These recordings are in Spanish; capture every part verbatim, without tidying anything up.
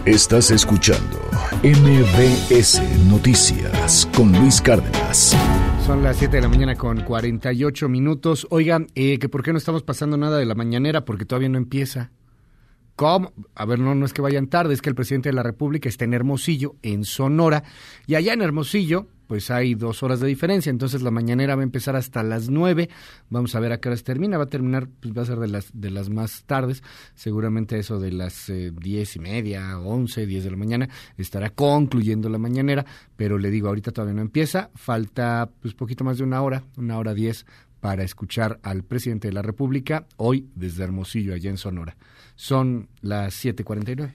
Estás escuchando M B S Noticias con Luis Cárdenas. Son las siete de la mañana con cuarenta y ocho minutos. Oigan, eh, que por qué no estamos pasando nada de la mañanera, porque todavía no empieza. ¿Cómo? A ver, no, no es que vayan tarde, es que el presidente de la República está en Hermosillo, en Sonora, y allá en Hermosillo, pues hay dos horas de diferencia, entonces la mañanera va a empezar hasta las nueve, vamos a ver a qué horas termina, va a terminar, pues va a ser de las de las más tardes, seguramente eso de las eh, diez y media, once, diez de la mañana, estará concluyendo la mañanera, pero le digo, ahorita todavía no empieza, falta pues poquito más de una hora, una hora diez, para escuchar al presidente de la República, hoy desde Hermosillo, allá en Sonora. Son las siete cuarenta y nueve.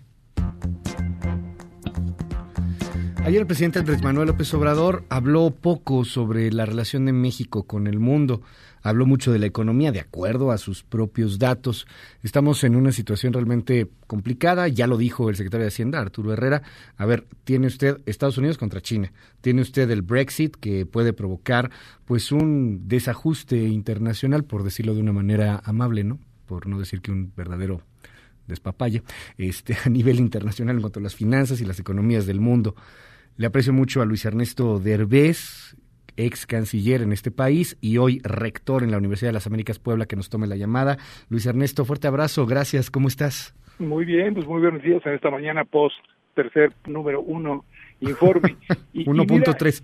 Ayer el presidente Andrés Manuel López Obrador habló poco sobre la relación de México con el mundo. Habló mucho de la economía, de acuerdo a sus propios datos. Estamos en una situación realmente complicada, ya lo dijo el secretario de Hacienda, Arturo Herrera. A ver, tiene usted Estados Unidos contra China, tiene usted el Brexit, que puede provocar pues un desajuste internacional, por decirlo de una manera amable, ¿no? Por no decir que un verdadero despapalle, este, a nivel internacional en cuanto a las finanzas y las economías del mundo. Le aprecio mucho a Luis Ernesto Derbez, ex canciller en este país y hoy rector en la Universidad de las Américas Puebla, que nos tome la llamada. Luis Ernesto, fuerte abrazo, gracias, ¿cómo estás? Muy bien, pues muy buenos días en esta mañana post tercer número uno informe. uno punto tres.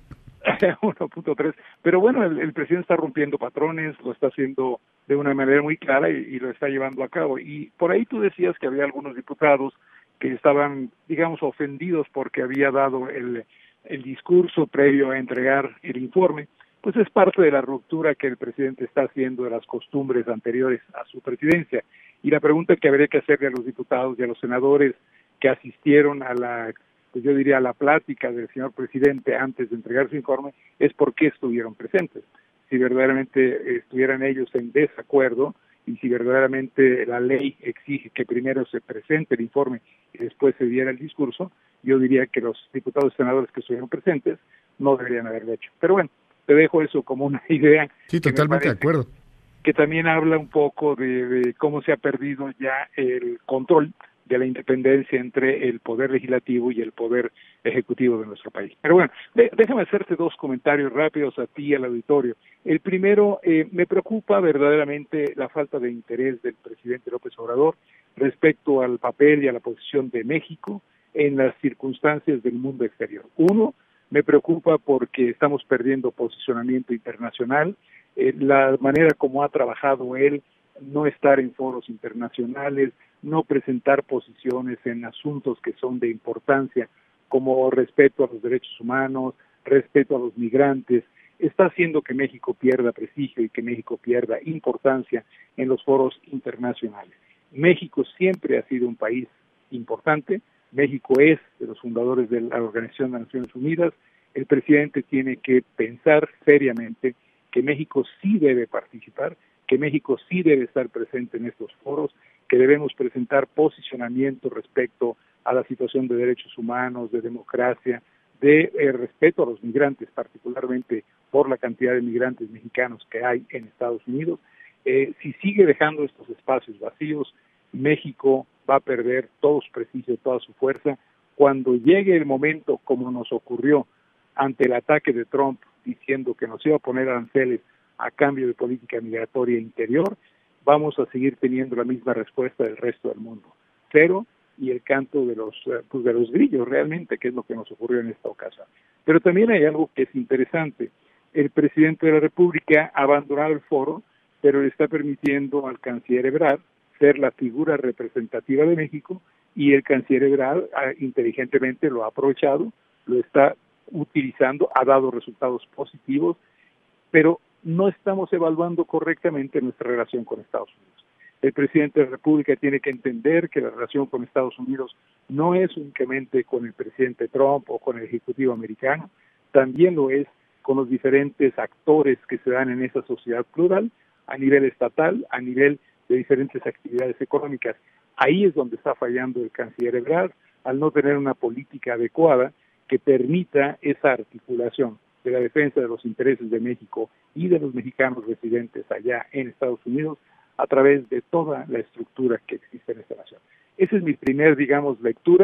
uno punto tres, pero bueno, el, el presidente está rompiendo patrones, lo está haciendo de una manera muy clara y, y lo está llevando a cabo. Y por ahí tú decías que había algunos diputados que estaban, digamos, ofendidos porque había dado el, el discurso previo a entregar el informe. Pues es parte de la ruptura que el presidente está haciendo de las costumbres anteriores a su presidencia. Y la pregunta que habría que hacerle a los diputados y a los senadores que asistieron a la, pues yo diría, a la plática del señor presidente antes de entregar su informe es por qué estuvieron presentes. Si verdaderamente estuvieran ellos en desacuerdo y si verdaderamente la ley exige que primero se presente el informe y después se diera el discurso, yo diría que los diputados y senadores que estuvieron presentes no deberían haberlo hecho. Pero bueno, te dejo eso como una idea. Sí, totalmente de acuerdo. Que también habla un poco de, de cómo se ha perdido ya el control de la independencia entre el poder legislativo y el poder ejecutivo de nuestro país. Pero bueno, de, déjame hacerte dos comentarios rápidos a ti y al auditorio. El primero, eh, me preocupa verdaderamente la falta de interés del presidente López Obrador respecto al papel y a la posición de México en las circunstancias del mundo exterior. Uno, me preocupa porque estamos perdiendo posicionamiento internacional, eh, la manera como ha trabajado él, no estar en foros internacionales, no presentar posiciones en asuntos que son de importancia, como respeto a los derechos humanos, respeto a los migrantes, está haciendo que México pierda prestigio y que México pierda importancia en los foros internacionales. México siempre ha sido un país importante, México es de los fundadores de la Organización de Naciones Unidas, el presidente tiene que pensar seriamente que México sí debe participar, que México sí debe estar presente en estos foros, que debemos presentar posicionamiento respecto a la situación de derechos humanos, de democracia, de eh, respeto a los migrantes, particularmente por la cantidad de migrantes mexicanos que hay en Estados Unidos. Eh, si sigue dejando estos espacios vacíos, México va a perder todo su prestigio, toda su fuerza. Cuando llegue el momento, como nos ocurrió ante el ataque de Trump, diciendo que nos iba a poner aranceles a cambio de política migratoria interior, vamos a seguir teniendo la misma respuesta del resto del mundo. Cero y el canto de los pues de los grillos realmente, que es lo que nos ocurrió en esta ocasión. Pero también hay algo que es interesante. El presidente de la República ha abandonado el foro, pero le está permitiendo al canciller Ebrard ser la figura representativa de México y el canciller Ebrard ah, inteligentemente lo ha aprovechado, lo está utilizando, ha dado resultados positivos, pero no estamos evaluando correctamente nuestra relación con Estados Unidos. El presidente de la República tiene que entender que la relación con Estados Unidos no es únicamente con el presidente Trump o con el Ejecutivo americano, también lo es con los diferentes actores que se dan en esa sociedad plural, a nivel estatal, a nivel de diferentes actividades económicas. Ahí es donde está fallando el canciller Ebrard, al no tener una política adecuada que permita esa articulación de la defensa de los intereses de México y de los mexicanos residentes allá en Estados Unidos a través de toda la estructura que existe en esta nación. Esa es mi primer, digamos, lectura.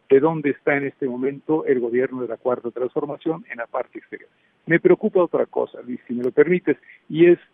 de dónde está en este momento el gobierno de la Cuarta Transformación en la parte exterior. Me preocupa otra cosa, Luis, si me lo permites, y es,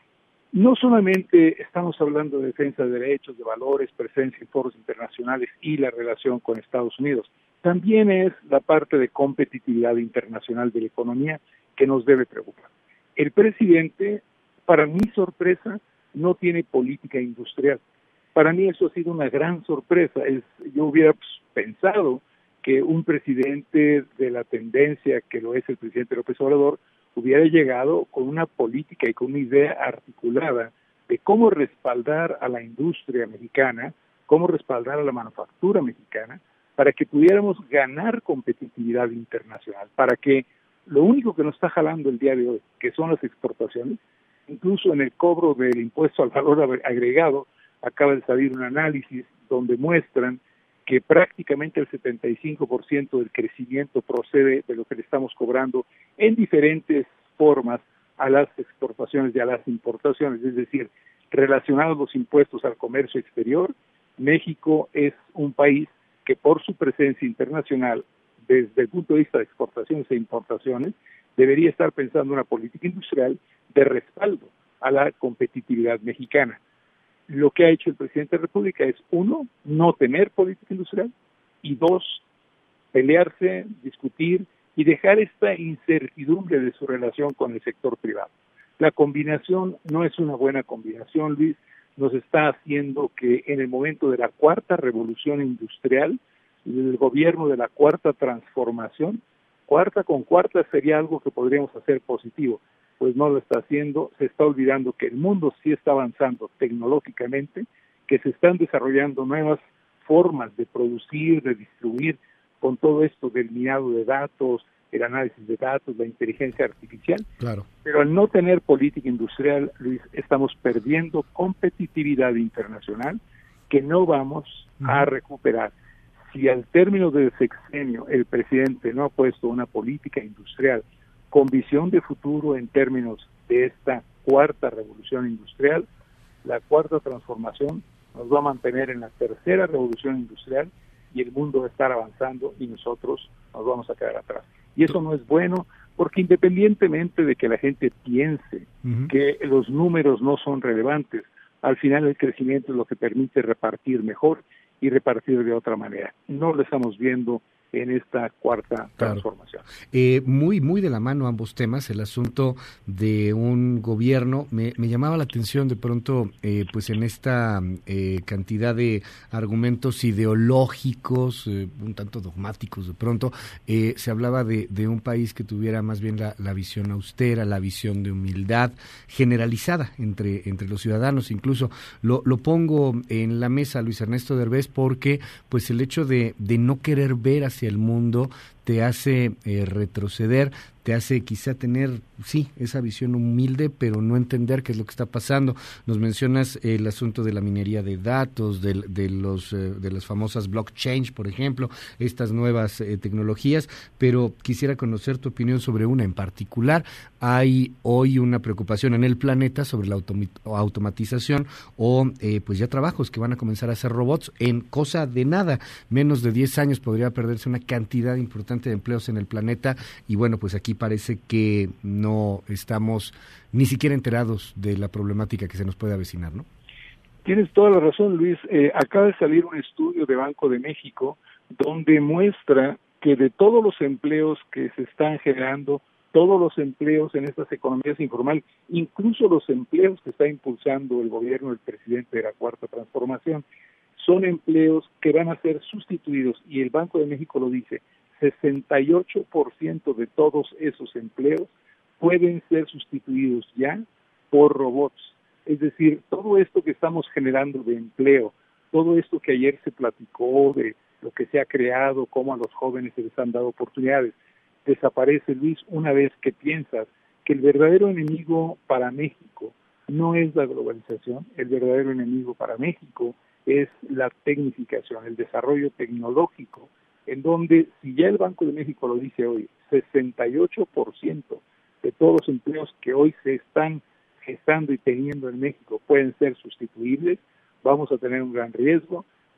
no solamente estamos hablando de defensa de derechos, de valores, presencia en foros internacionales y la relación con Estados Unidos, también es la parte de competitividad internacional de la economía que nos debe preocupar. El presidente, para mi sorpresa, no tiene política industrial. Para mí eso ha sido una gran sorpresa. Es, yo hubiera pues, pensado que un presidente de la tendencia que lo es el presidente López Obrador hubiera llegado con una política y con una idea articulada de cómo respaldar a la industria mexicana, cómo respaldar a la manufactura mexicana, para que pudiéramos ganar competitividad internacional, para que lo único que nos está jalando el día de hoy, que son las exportaciones, incluso en el cobro del impuesto al valor agregado, acaba de salir un análisis donde muestran que prácticamente el setenta y cinco por ciento del crecimiento procede de lo que le estamos cobrando en diferentes formas a las exportaciones y a las importaciones, es decir, relacionados los impuestos al comercio exterior. México es un país que por su presencia internacional, desde el punto de vista de exportaciones e importaciones, debería estar pensando una política industrial de respaldo a la competitividad mexicana. Lo que ha hecho el presidente de la República es, uno, no tener política industrial, y dos, pelearse, discutir y dejar esta incertidumbre de su relación con el sector privado. La combinación no es una buena combinación, Luis, nos está haciendo que en el momento de la cuarta revolución industrial, el gobierno de la cuarta transformación, cuarta con cuarta sería algo que podríamos hacer positivo, pues no lo está haciendo, se está olvidando que el mundo sí está avanzando tecnológicamente, que se están desarrollando nuevas formas de producir, de distribuir, con todo esto del minado de datos, el análisis de datos, la inteligencia artificial. Claro. Pero al no tener política industrial, Luis, estamos perdiendo competitividad internacional que no vamos uh-huh. a recuperar. Si al término del sexenio el presidente no ha puesto una política industrial con visión de futuro en términos de esta cuarta revolución industrial, la cuarta transformación nos va a mantener en la tercera revolución industrial y el mundo va a estar avanzando y nosotros nos vamos a quedar atrás. Y eso no es bueno, porque independientemente de que la gente piense uh-huh. que los números no son relevantes, al final el crecimiento es lo que permite repartir mejor y repartir de otra manera. No lo estamos viendo en esta cuarta transformación. Claro. Eh, muy, muy de la mano ambos temas, el asunto de un gobierno, me, me llamaba la atención de pronto, eh, pues en esta eh, cantidad de argumentos ideológicos, eh, un tanto dogmáticos de pronto, eh, se hablaba de, de un país que tuviera más bien la, la visión austera, la visión de humildad generalizada entre, entre los ciudadanos, incluso lo, lo pongo en la mesa, Luis Ernesto Derbez, porque pues el hecho de, de no querer ver hacia el mundo te hace eh, retroceder, te hace quizá tener, sí, esa visión humilde, pero no entender qué es lo que está pasando. Nos mencionas eh, el asunto de la minería de datos, de, de los eh, de las famosas blockchain, por ejemplo, estas nuevas eh, tecnologías, pero quisiera conocer tu opinión sobre una en particular. Hay hoy una preocupación en el planeta sobre la autom- automatización o eh, pues ya trabajos que van a comenzar a hacer robots en cosa de nada. Menos de diez años podría perderse una cantidad importante de empleos en el planeta y bueno, pues aquí parece que no estamos ni siquiera enterados de la problemática que se nos puede avecinar, ¿no? Tienes toda la razón, Luis. Eh, acaba de salir un estudio de Banco de México donde muestra que de todos los empleos que se están generando, todos los empleos en estas economías informales, incluso los empleos que está impulsando el gobierno del presidente de la Cuarta Transformación, son empleos que van a ser sustituidos, y el Banco de México lo dice, sesenta y ocho por ciento de todos esos empleos pueden ser sustituidos ya por robots. Es decir, todo esto que estamos generando de empleo, todo esto que ayer se platicó de lo que se ha creado, cómo a los jóvenes se les han dado oportunidades, desaparece, Luis, una vez que piensas que el verdadero enemigo para México no es la globalización, el verdadero enemigo para México es la tecnificación, el desarrollo tecnológico, en donde, si ya el Banco de México lo dice hoy, sesenta y ocho por ciento de todos los empleos que hoy se están gestando y teniendo en México pueden ser sustituibles, vamos a tener un gran riesgo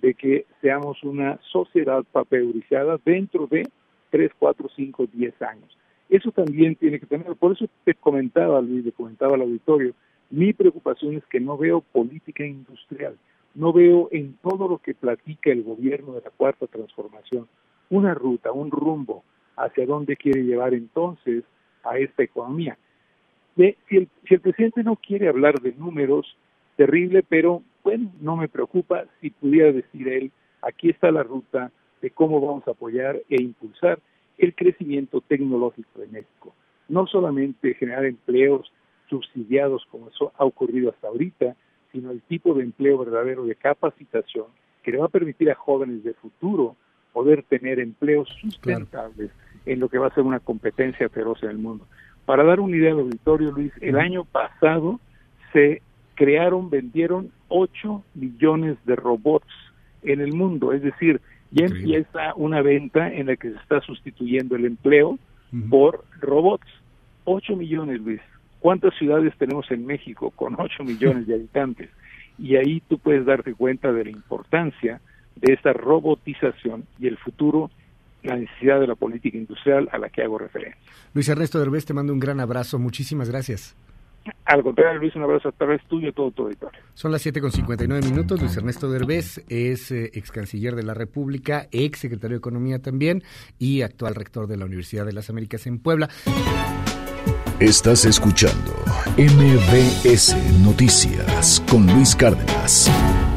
de que seamos una sociedad papeurizada dentro de tres, cuatro, cinco, diez años. Eso también tiene que tener, por eso te comentaba, Luis, le comentaba al auditorio, mi preocupación es que no veo política industrial, no veo en todo lo que platica el gobierno de la Cuarta Transformación una ruta, un rumbo hacia dónde quiere llevar entonces a esta economía. De, si, el, si el presidente no quiere hablar de números, terrible, pero bueno, no me preocupa si pudiera decir él, aquí está la ruta de cómo vamos a apoyar e impulsar el crecimiento tecnológico de México. No solamente generar empleos subsidiados como eso ha ocurrido hasta ahorita, sino el tipo de empleo verdadero de capacitación que le va a permitir a jóvenes de futuro poder tener empleos sustentables claro. en lo que va a ser una competencia feroz en el mundo. Para dar una idea al auditorio, Luis, el año pasado se crearon, vendieron ocho millones de robots en el mundo, es decir, ya Increíble. Empieza una venta en la que se está sustituyendo el empleo uh-huh. por robots. ocho millones, Luis. ¿Cuántas ciudades tenemos en México con ocho millones de habitantes? Y ahí tú puedes darte cuenta de la importancia de esta robotización y el futuro, la necesidad de la política industrial a la que hago referencia. Luis Ernesto Derbez, te mando un gran abrazo. Muchísimas gracias. Al contrario, Luis, un abrazo a través tuyo y todo tu auditorio. Son las siete con cincuenta y nueve minutos. Luis Ernesto Derbez es eh, ex canciller de la República, ex secretario de Economía también y actual rector de la Universidad de las Américas en Puebla. Estás escuchando M B S Noticias con Luis Cárdenas.